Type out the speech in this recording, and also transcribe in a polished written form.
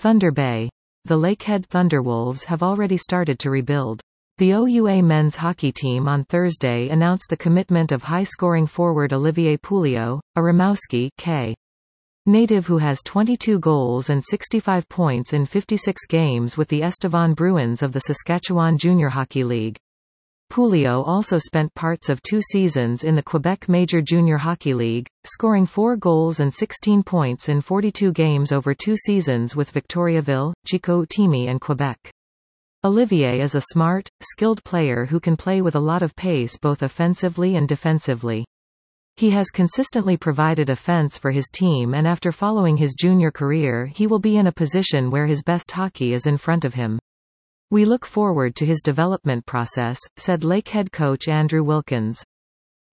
Thunder Bay. The Lakehead Thunderwolves have already started to rebuild. The OUA men's hockey team on Thursday announced the commitment of high-scoring forward Olivier Pouliot, a Rimouski, K. native who has 22 goals and 65 points in 56 games with the Estevan Bruins of the Saskatchewan Junior Hockey League. Pouliot also spent parts of 2 seasons in the Quebec Major Junior Hockey League, scoring 4 goals and 16 points in 42 games over 2 seasons with Victoriaville, Chicoutimi and Quebec. Olivier is a smart, skilled player who can play with a lot of pace both offensively and defensively. He has consistently provided offense for his team, and after following his junior career he will be in a position where his best hockey is in front of him. We look forward to his development process, said Lakehead coach Andrew Wilkins.